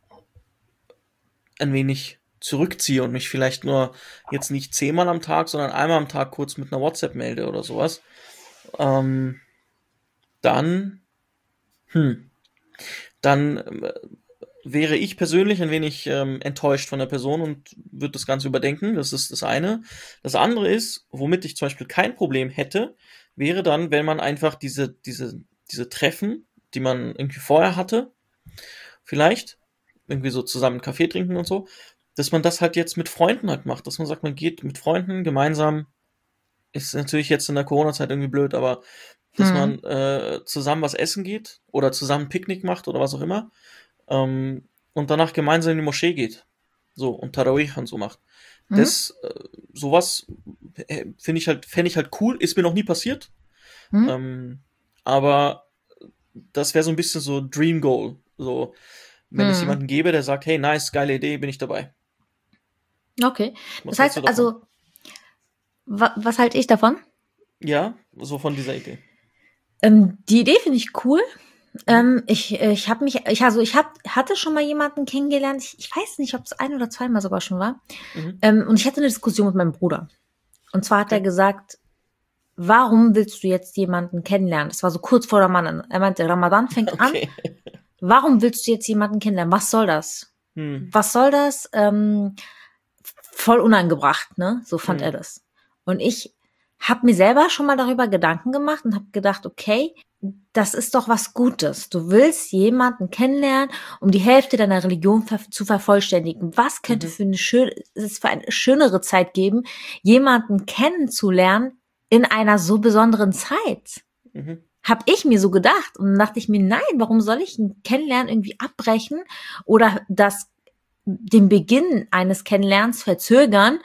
ein wenig zurückziehe und mich vielleicht nur jetzt nicht 10-mal am Tag, sondern einmal am Tag kurz mit einer WhatsApp melde oder sowas, ähm, dann, hm, dann wäre ich persönlich ein wenig enttäuscht von der Person und würde das Ganze überdenken. Das ist das eine. Das andere ist, womit ich zum Beispiel kein Problem hätte, wäre dann, wenn man einfach diese Treffen, die man irgendwie vorher hatte, vielleicht, irgendwie so zusammen einen Kaffee trinken und so, dass man das halt jetzt mit Freunden halt macht. Dass man sagt, man geht mit Freunden gemeinsam, ist natürlich jetzt in der Corona-Zeit irgendwie blöd, aber dass Mhm. man zusammen was essen geht oder zusammen ein Picknick macht oder was auch immer, und danach gemeinsam in die Moschee geht. So, und Tarawih und so macht. Mhm. Das, sowas fände ich halt cool, ist mir noch nie passiert. Mhm. Ähm, aber das wäre so ein bisschen so Dream Goal. So, wenn es Mhm. jemanden gäbe, der sagt, hey, nice, geile Idee, bin ich dabei. Okay. Das Was hältst du heißt davon? also, was halte ich davon? Ja, so von dieser Idee. Die Idee finde ich cool. Mhm. Hatte schon mal jemanden kennengelernt. Ich weiß nicht, ob es ein oder zweimal sogar schon war. Mhm. Und ich hatte eine Diskussion mit meinem Bruder. Und zwar hat er Okay. gesagt, warum willst du jetzt jemanden kennenlernen? Das war so kurz vor Ramadan. Er meinte, Ramadan fängt an. Okay. Warum willst du jetzt jemanden kennenlernen? Was soll das? Hm. Was soll das? Voll unangebracht, ne? So fand er Hm. das. Und ich habe mir selber schon mal darüber Gedanken gemacht und habe gedacht, okay, das ist doch was Gutes. Du willst jemanden kennenlernen, um die Hälfte deiner Religion zu vervollständigen. Was könnte Mhm. es für eine schönere Zeit geben, jemanden kennenzulernen in einer so besonderen Zeit? Mhm. Hab ich mir so gedacht. Und dann dachte ich mir, nein, warum soll ich ein Kennenlernen irgendwie abbrechen oder den Beginn eines Kennenlernens verzögern,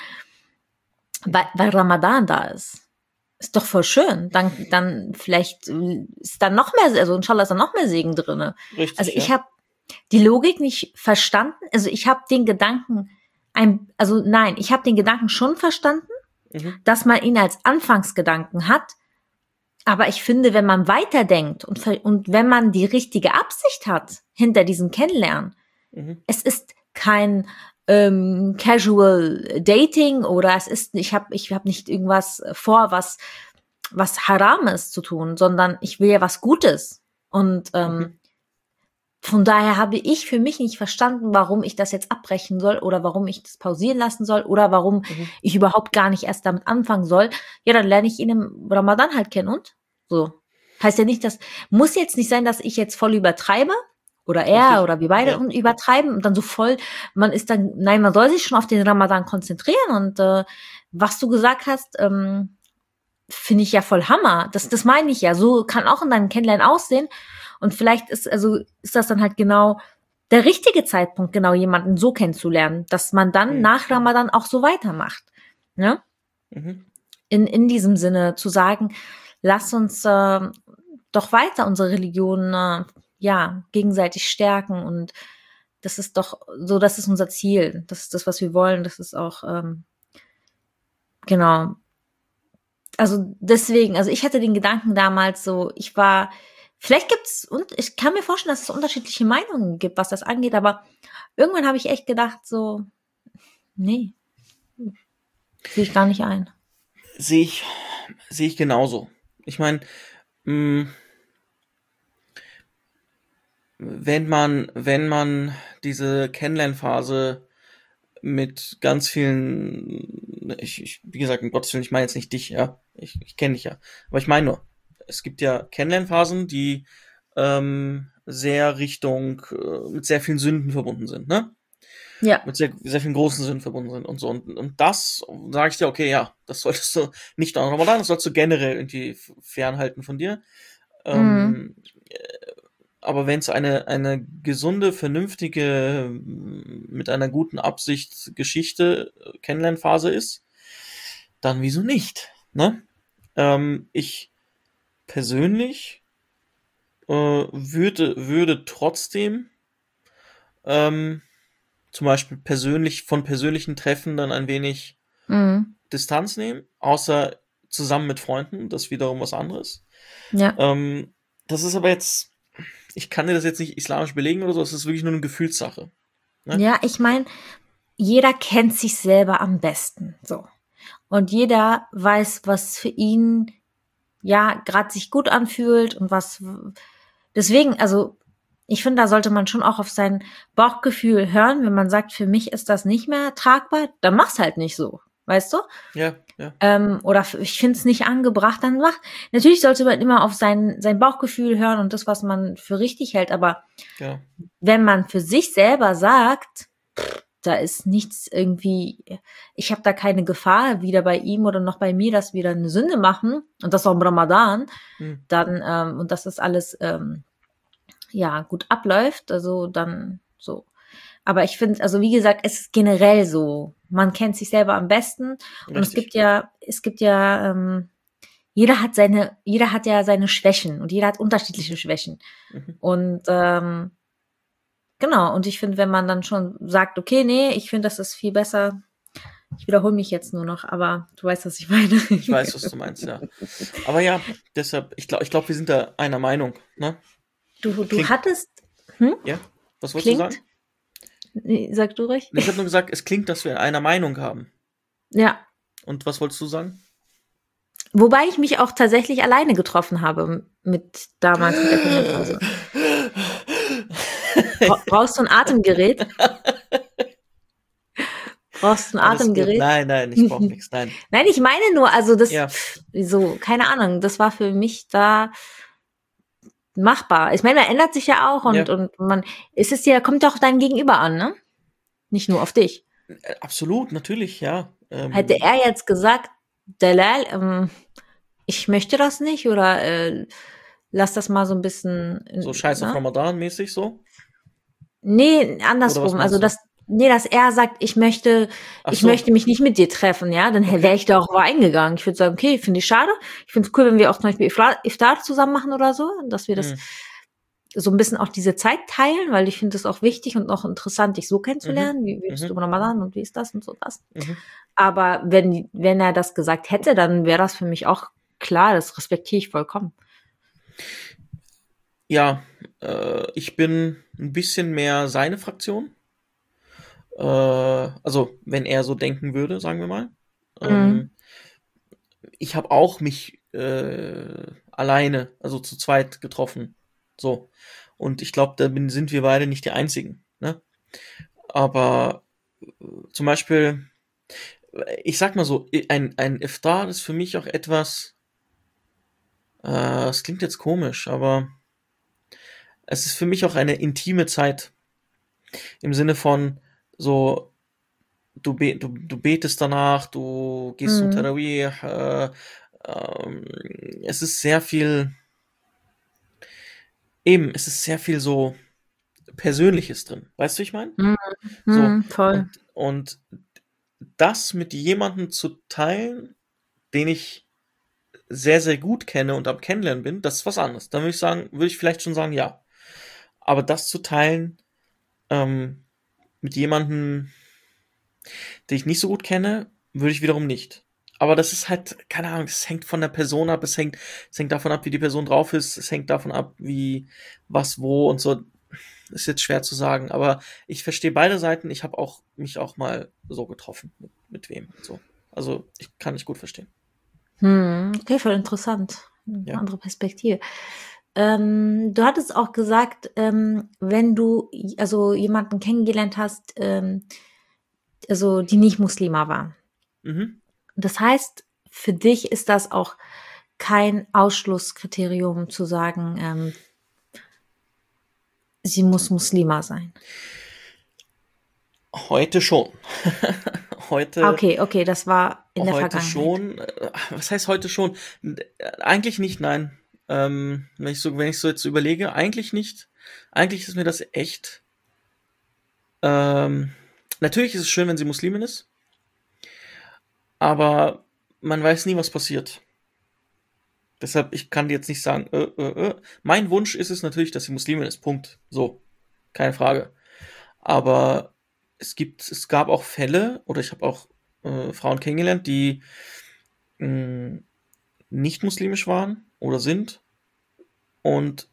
weil Ramadan da ist? Ist doch voll schön. Dann vielleicht ist dann noch mehr, also inshallah ist dann noch mehr Segen drinne. Also Richtig, ich ja. habe die Logik nicht verstanden. Also ich habe den Gedanken also nein, ich habe den Gedanken schon verstanden, dass man ihn als Anfangsgedanken hat. Aber ich finde, wenn man weiterdenkt und wenn man die richtige Absicht hat hinter diesem Kennenlernen, es ist kein Casual Dating oder ich hab nicht irgendwas vor, was Haram ist zu tun, sondern ich will ja was Gutes. Und von daher habe ich für mich nicht verstanden, warum ich das jetzt abbrechen soll oder warum ich das pausieren lassen soll oder warum ich überhaupt gar nicht erst damit anfangen soll. Ja, dann lerne ich ihn im Ramadan halt kennen und so. Heißt ja nicht, muss jetzt nicht sein, dass ich jetzt voll übertreibe oder er oder wir beide übertreiben und dann so voll, man soll sich schon auf den Ramadan konzentrieren und was du gesagt hast, finde ich ja voll Hammer. Das meine ich ja. So kann auch in deinem Kennenlernen aussehen. Und vielleicht ist das dann halt genau der richtige Zeitpunkt, genau jemanden so kennenzulernen, dass man dann nach Ramadan auch so weitermacht. Ne? In diesem Sinne zu sagen, lass uns doch weiter unsere Religion gegenseitig stärken und das ist doch so, das ist unser Ziel. Das ist das, was wir wollen. Das ist auch genau. Also deswegen, ich hatte den Gedanken damals so, vielleicht gibt's, und ich kann mir vorstellen, dass es unterschiedliche Meinungen gibt, was das angeht, aber irgendwann habe ich echt gedacht so, nee, sehe ich gar nicht ein. Sehe ich genauso. Ich meine, wenn man diese Kennenlernphase mit ganz vielen, wie gesagt, um Gottes Willen, ich meine jetzt nicht dich, ja, ich kenne dich ja, aber ich meine nur, es gibt ja Kennenlernphasen, die sehr mit sehr vielen Sünden verbunden sind, ne? Ja. Mit sehr, sehr vielen großen Sünden verbunden sind und so. Und das sage ich dir, okay, ja, das solltest du nicht an Ramadan, das sollst du generell irgendwie fernhalten von dir. Aber wenn es eine gesunde, vernünftige, mit einer guten Absicht Kennenlernphase ist, dann wieso nicht, ne? Ich persönlich würde trotzdem zum Beispiel von persönlichen Treffen dann ein wenig Distanz nehmen, außer zusammen mit Freunden, das ist wiederum was anderes. Ja. Das ist aber jetzt, ich kann dir das jetzt nicht islamisch belegen oder so, es ist wirklich nur eine Gefühlssache. Ne? Ja, ich meine, jeder kennt sich selber am besten, so. Und jeder weiß, was für ihn gerade sich gut anfühlt und deswegen, ich finde, da sollte man schon auch auf sein Bauchgefühl hören. Wenn man sagt, für mich ist das nicht mehr tragbar, dann mach's halt nicht so, weißt du? Ja. Oder ich finde es nicht angebracht, dann mach. Natürlich sollte man immer auf sein Bauchgefühl hören und das, was man für richtig hält. Aber wenn man für sich selber sagt, da ist nichts irgendwie, ich habe da keine Gefahr, weder bei ihm oder noch bei mir, dass wir dann eine Sünde machen und das auch im Ramadan, dann und dass das alles gut abläuft, also dann so. Aber ich finde, wie gesagt, es ist generell so, man kennt sich selber am besten. Und Richtig. es gibt ja jeder hat ja seine Schwächen und jeder hat unterschiedliche Schwächen. Und genau, und ich finde, wenn man dann schon sagt, okay, nee, ich finde, das ist viel besser, ich wiederhole mich jetzt nur noch, aber du weißt, was ich meine. Ich weiß, was du meinst, ja. Aber ja, deshalb, ich glaube, wir sind da einer Meinung, ne? Du hattest, Ja, was wolltest du sagen? Nee, sag du ruhig. Ich habe nur gesagt, es klingt, dass wir einer Meinung haben. Ja. Und was wolltest du sagen? Wobei ich mich auch tatsächlich alleine getroffen habe damals mit der Kennenlernphase. Brauchst du ein Atemgerät? Brauchst du ein Atemgerät? Nein, ich brauche nichts, nein. Nein, ich meine nur, so, keine Ahnung, das war für mich da machbar. Ich meine, man ändert sich ja auch und kommt ja auch dein Gegenüber an, ne? Nicht nur auf dich. Absolut, natürlich, ja. Hätte er jetzt gesagt, Dalal, ich möchte das nicht oder lass das mal so ein bisschen. So Scheiß auf Ramadan mäßig so? Nee, andersrum. Also dass er sagt, ich möchte mich nicht mit dir treffen, ja, dann wäre ich da auch eingegangen. Ich würde sagen, okay, finde ich schade. Ich finde es cool, wenn wir auch zum Beispiel Iftar zusammen machen oder so, dass wir das so ein bisschen auch diese Zeit teilen, weil ich finde es auch wichtig und auch interessant, dich so Mhm. kennenzulernen. Wie bist du Mhm. im Ramadan und wie ist das und so das. Mhm. Aber wenn er das gesagt hätte, dann wäre das für mich auch klar, das respektiere ich vollkommen. Ja, ich bin ein bisschen mehr seine Fraktion. Also, wenn er so denken würde, sagen wir mal. Mhm. Ähm, ich habe auch mich alleine, also zu zweit getroffen. So. Und ich glaube, sind wir beide nicht die Einzigen. Ne? Aber zum Beispiel, ich sag mal so, ein Iftar ist für mich auch etwas, es klingt jetzt komisch, aber es ist für mich auch eine intime Zeit. Im Sinne von so, du betest danach, du gehst zum Mhm. Tarawih, ähm, es ist sehr viel, es ist sehr viel so Persönliches drin. Weißt du, wie ich meine? Mhm. So, Mhm. Voll. und das mit jemandem zu teilen, den ich sehr, sehr gut kenne und am Kennenlernen bin, das ist was anderes. Dann würde ich vielleicht schon sagen, ja. Aber das zu teilen, ähm, mit jemandem, den ich nicht so gut kenne, würde ich wiederum nicht. Aber das ist halt, keine Ahnung, es hängt von der Person ab, es hängt davon ab, wie die Person drauf ist, es hängt davon ab, wie, was, wo und so. Ist jetzt schwer zu sagen, aber ich verstehe beide Seiten. Ich habe auch mich auch mal so getroffen, mit wem und so. Also ich kann nicht gut verstehen. Okay, voll interessant. Eine Ja. andere Perspektive. Du hattest auch gesagt, wenn du also jemanden kennengelernt hast, also die nicht Muslima war. Mhm. Das heißt, für dich ist das auch kein Ausschlusskriterium zu sagen, sie muss Muslima sein. Heute schon. Heute, Okay, okay, das war in der heute Vergangenheit. schon. Was heißt heute schon? Eigentlich nicht, nein. Wenn ich so jetzt überlege, eigentlich nicht. Eigentlich ist mir das echt. Ähm, natürlich ist es schön, wenn sie Muslimin ist, aber man weiß nie, was passiert. Deshalb, ich kann dir jetzt nicht sagen, Mein Wunsch ist es natürlich, dass sie Muslimin ist. Punkt. So. Keine Frage. Aber es gab auch Fälle, oder ich habe auch Frauen kennengelernt, die mh, nicht muslimisch waren oder sind und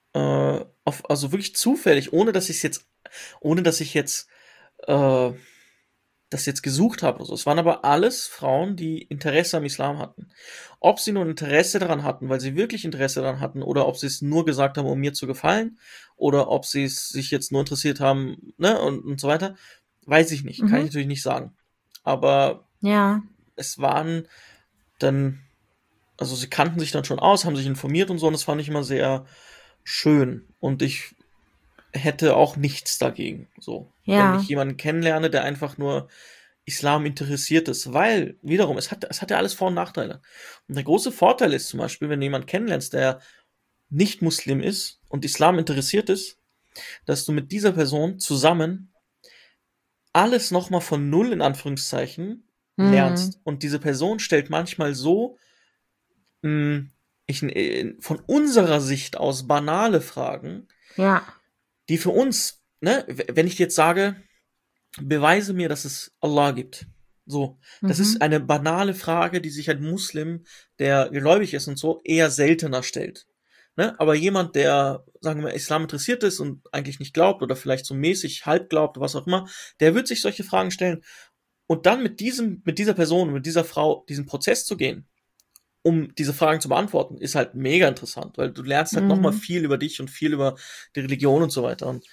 also wirklich zufällig, ohne dass ich jetzt äh, das jetzt gesucht habe. Also es waren aber alles Frauen, die Interesse am Islam hatten. Ob sie nur Interesse daran hatten, weil sie wirklich Interesse daran hatten, oder ob sie es nur gesagt haben, um mir zu gefallen, oder ob sie es sich jetzt nur interessiert haben, ne, und so weiter, weiß ich nicht. Kann ich Mhm. natürlich nicht sagen. Aber Ja. es waren dann, also sie kannten sich dann schon aus, haben sich informiert und so, und das fand ich immer sehr schön. Und ich hätte auch nichts dagegen, so. Wenn ich Ja. jemanden kennenlerne, der einfach nur Islam interessiert ist, weil wiederum, es hat ja alles Vor- und Nachteile. Und der große Vorteil ist zum Beispiel, wenn du jemanden kennenlernst, der nicht Muslim ist und Islam interessiert ist, dass du mit dieser Person zusammen alles nochmal von Null in Anführungszeichen Mhm. lernst. Und diese Person stellt manchmal so mh, von unserer Sicht aus banale Fragen, Ja. die für uns, ne, wenn ich jetzt sage, beweise mir, dass es Allah gibt. So, das ist Mhm. eine banale Frage, die sich ein Muslim, der gläubig ist und so, eher seltener stellt. Ne? Aber jemand, der, sagen wir mal, Islam interessiert ist und eigentlich nicht glaubt oder vielleicht so mäßig halb glaubt, was auch immer, der wird sich solche Fragen stellen. Und dann mit dieser Person, mit dieser Frau, diesen Prozess zu gehen, um diese Fragen zu beantworten, ist halt mega interessant, weil du lernst halt nochmal Mhm. viel über dich und viel über die Religion und so weiter. Und,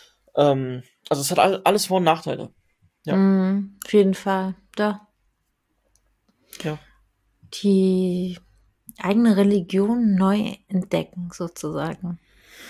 also es hat alles Vor- und Nachteile. Ja, Mhm. Auf jeden Fall. Da. ja. Die eigene Religion neu entdecken, sozusagen.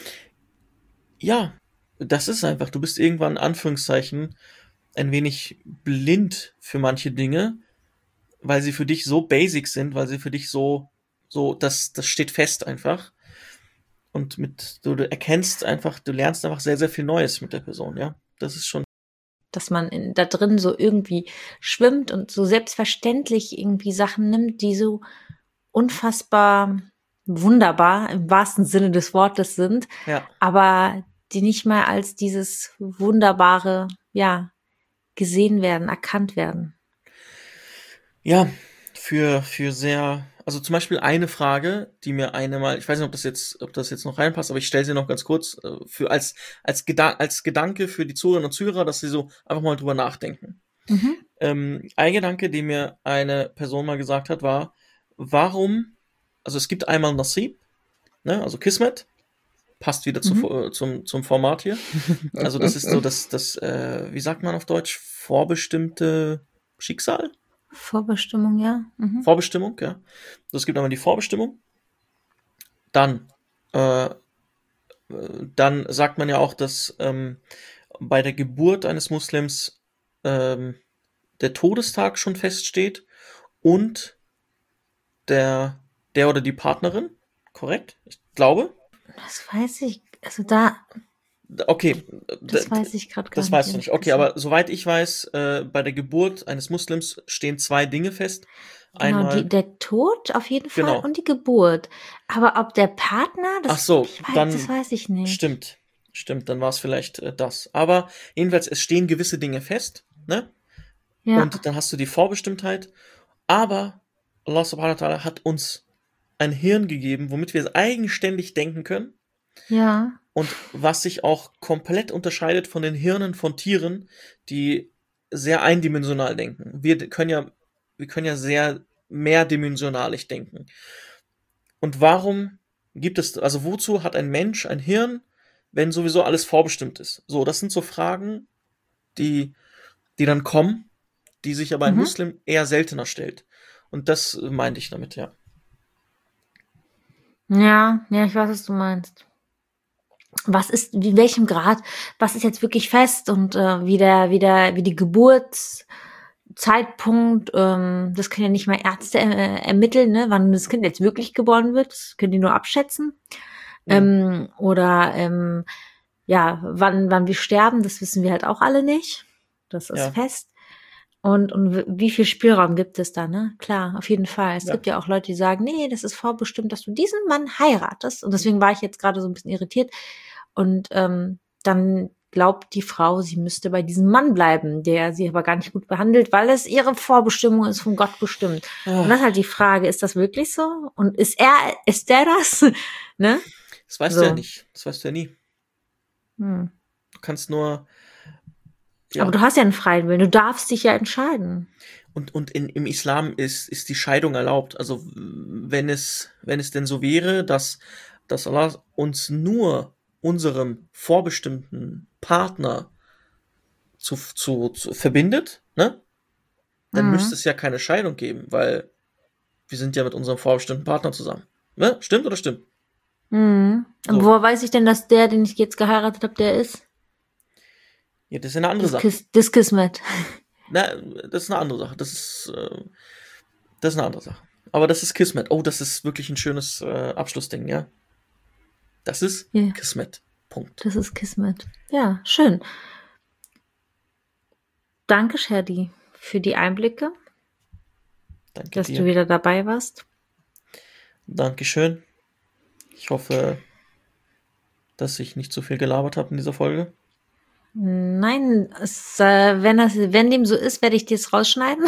Ja, das ist einfach, du bist irgendwann in Anführungszeichen ein wenig blind für manche Dinge, weil sie für dich so basic sind, weil sie für dich das steht fest einfach. Und du erkennst einfach, du lernst einfach sehr, sehr viel Neues mit der Person, ja. Das ist schon, Dass man da drin so irgendwie schwimmt und so selbstverständlich irgendwie Sachen nimmt, die so unfassbar wunderbar im wahrsten Sinne des Wortes sind, Ja. aber die nicht mal als dieses Wunderbare, ja, gesehen werden, erkannt werden. Ja, für sehr, also zum Beispiel eine Frage, die mir eine mal, ich weiß nicht, ob das jetzt noch reinpasst, aber ich stelle sie noch ganz kurz, für als Gedanke für die Zuhörerinnen und Zuhörer, dass sie so einfach mal drüber nachdenken. Ein Gedanke, den mir eine Person mal gesagt hat, war, warum, also es gibt einmal Nasib, ne, also Kismet, passt wieder zum Format hier. Also das ist so wie sagt man auf Deutsch, vorbestimmte Schicksal? Vorbestimmung, ja. Vorbestimmung, ja. Also es gibt einmal die Vorbestimmung. Dann sagt man ja auch, dass bei der Geburt eines Muslims der Todestag schon feststeht und der oder die Partnerin, korrekt? Ich glaube. Das weiß ich, also Okay. das weiß ich gerade gar nicht. Das weißt du nicht. Okay, aber soweit ich weiß, bei der Geburt eines Muslims stehen 2 Dinge fest. Genau, Einmal, der Tod auf jeden Fall Genau. und die Geburt. Aber ob der Partner, ach so, das weiß ich nicht. Stimmt, dann war es vielleicht das. Aber jedenfalls, es stehen gewisse Dinge fest, ne? Ja. Und dann hast du die Vorbestimmtheit. Aber Allah subhanahu wa ta'ala hat uns ein Hirn gegeben, womit wir eigenständig denken können. Ja. Und was sich auch komplett unterscheidet von den Hirnen von Tieren, die sehr eindimensional denken. Wir können ja sehr mehrdimensionalig denken. Und warum also wozu hat ein Mensch ein Hirn, wenn sowieso alles vorbestimmt ist? So, das sind so Fragen, die dann kommen, die sich aber ein Muslim eher seltener stellt. Und das meinte ich damit, ja. Ja, ich weiß, was du meinst. Welchem Grad, was ist jetzt wirklich fest und wie die Geburtszeitpunkt, das können ja nicht mal Ärzte ermitteln, ne, wann das Kind jetzt wirklich geboren wird, das können die nur abschätzen. Oder wann wir sterben, das wissen wir halt auch alle nicht. Das ist fest. Und wie viel Spielraum gibt es da, ne? Klar, auf jeden Fall. Es gibt ja auch Leute, die sagen, nee, das ist vorbestimmt, dass du diesen Mann heiratest. Und deswegen war ich jetzt gerade so ein bisschen irritiert. Und dann glaubt die Frau, sie müsste bei diesem Mann bleiben, der sie aber gar nicht gut behandelt, weil es ihre Vorbestimmung ist, von Gott bestimmt. Und das ist halt die Frage, ist das wirklich so? Und ist der das? Ne? Das weißt du ja nicht. Das weißt du ja nie. Du kannst nur... Ja. Aber du hast ja einen freien Willen, du darfst dich ja entscheiden. Und im Islam ist die Scheidung erlaubt. Also wenn es denn so wäre, dass Allah uns nur unserem vorbestimmten Partner zu verbindet, ne? Dann müsste es ja keine Scheidung geben, weil wir sind ja mit unserem vorbestimmten Partner zusammen. Ne? Stimmt oder stimmt? Und woher weiß ich denn, dass der, den ich jetzt geheiratet habe, der ist? Ja, das ist eine andere Sache. Das Kismet. Na, das ist eine andere Sache. Das ist eine andere Sache. Aber das ist Kismet. Oh, das ist wirklich ein schönes Abschlussding, ja. Das ist Kismet. Punkt. Das ist Kismet. Ja, schön. Danke, Sherdy, für die Einblicke. Danke dass dir. du wieder dabei warst. Dankeschön. Ich hoffe, dass ich nicht zu viel gelabert habe in dieser Folge. Nein, wenn dem so ist, werde ich dir es rausschneiden.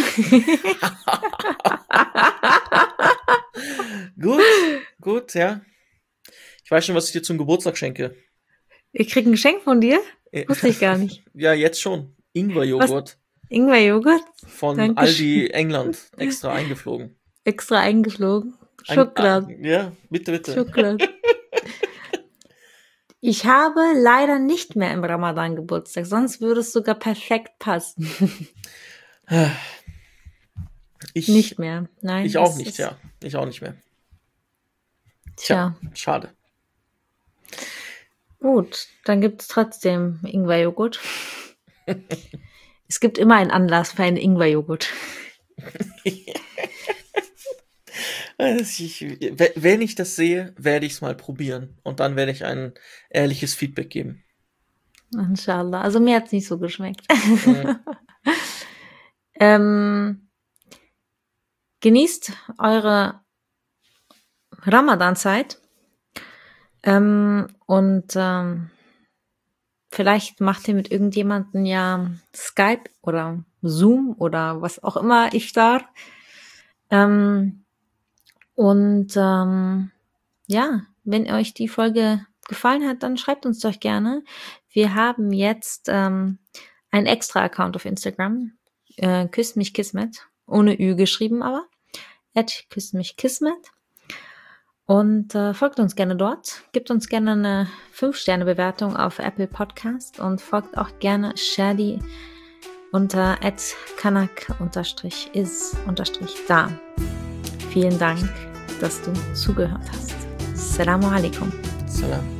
Gut, ja. Ich weiß schon, was ich dir zum Geburtstag schenke. Ich krieg ein Geschenk von dir? Wusste ich gar nicht. Ja, jetzt schon. Ingwerjoghurt. Ingwerjoghurt? Von Aldi England. Extra eingeflogen. Schokolade. Ja, bitte. Schokolade. Ich habe leider nicht mehr im Ramadan Geburtstag, sonst würde es sogar perfekt passen. Nicht mehr, nein. Ich auch nicht, ja. Ich auch nicht mehr. Tja, schade. Gut, dann gibt es trotzdem Ingwerjoghurt. Es gibt immer einen Anlass für einen Ingwerjoghurt. Wenn ich das sehe, werde ich es mal probieren. Und dann werde ich ein ehrliches Feedback geben. Inshallah. Also mir hat es nicht so geschmeckt. Genießt eure Ramadan-Zeit. Vielleicht macht ihr mit irgendjemandem ja Skype oder Zoom oder was auch immer Iftar. Ja, wenn euch die Folge gefallen hat, dann schreibt uns doch gerne. Wir haben jetzt einen extra Account auf Instagram. Küss mich Kismet. Ohne Ü geschrieben aber. @küss mich Kismet. Und folgt uns gerne dort. Gebt uns gerne eine 5-Sterne-Bewertung auf Apple Podcast und folgt auch gerne Shadi unter @kanak_is_da. Vielen Dank, dass du zugehört hast. Assalamu alaikum. Salam.